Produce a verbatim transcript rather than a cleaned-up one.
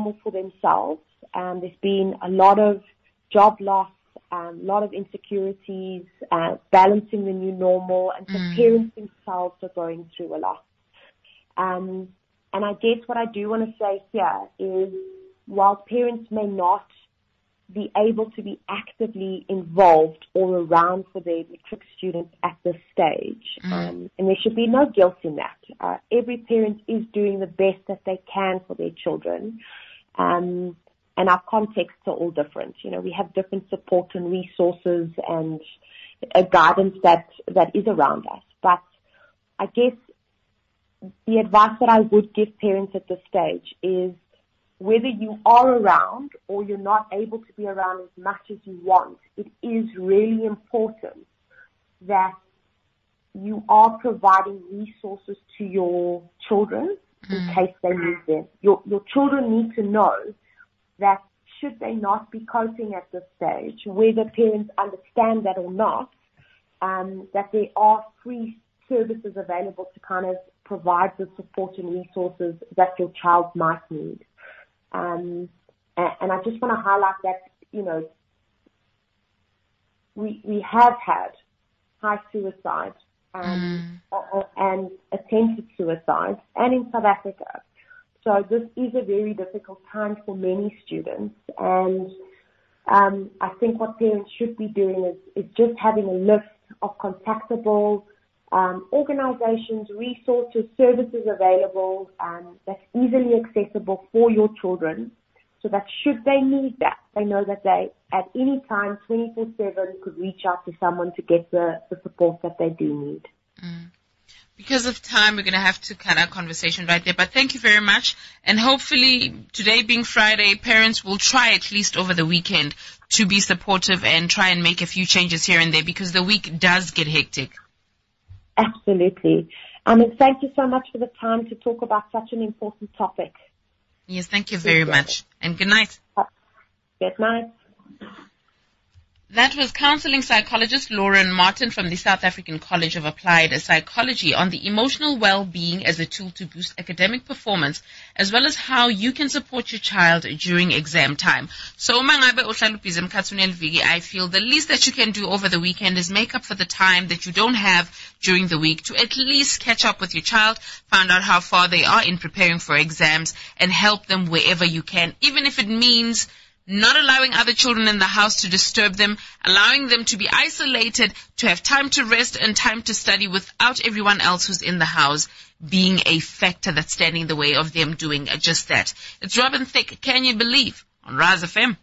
normal for themselves. Um, there's been a lot of job loss, um, a lot of insecurities, uh, balancing the new normal, and so mm. parents themselves are going through a lot. Um, and I guess what I do want to say here is, while parents may not be able to be actively involved or around for their matric students at this stage, mm. um, and there should be no guilt in that. Uh, every parent is doing the best that they can for their children, um, and our contexts are all different. You know, we have different support and resources and a guidance that, that is around us. But I guess the advice that I would give parents at this stage is, whether you are around or you're not able to be around as much as you want, it is really important that you are providing resources to your children in mm. case they need them. Your, your children need to know that should they not be coping at this stage, whether parents understand that or not, um, that there are free services available to kind of provide the support and resources that your child might need. Um, and, and I just want to highlight that, you know, we we have had high suicide um, mm. and attempted suicide, and in South Africa. So this is a very difficult time for many students, and um, I think what parents should be doing is, is just having a list of contactable Um, organizations, resources, services available um, that's easily accessible for your children, so that should they need that, they know that they, at any time, twenty-four seven, could reach out to someone to get the, the support that they do need. Mm. Because of time, we're going to have to cut our conversation right there, but thank you very much. And hopefully, today being Friday, parents will try at least over the weekend to be supportive and try and make a few changes here and there, because the week does get hectic. Absolutely. Um, and thank you so much for the time to talk about such an important topic. Yes, thank you very much. And good night. Good night. That was counseling psychologist Lauren Martin from the South African College of Applied Psychology on the emotional well-being as a tool to boost academic performance, as well as how you can support your child during exam time. So, I feel the least that you can do over the weekend is make up for the time that you don't have during the week to at least catch up with your child, find out how far they are in preparing for exams, and help them wherever you can, even if it means not allowing other children in the house to disturb them, allowing them to be isolated, to have time to rest and time to study without everyone else who's in the house being a factor that's standing in the way of them doing just that. It's Robin Thicke, Can You Believe? On Rise F M.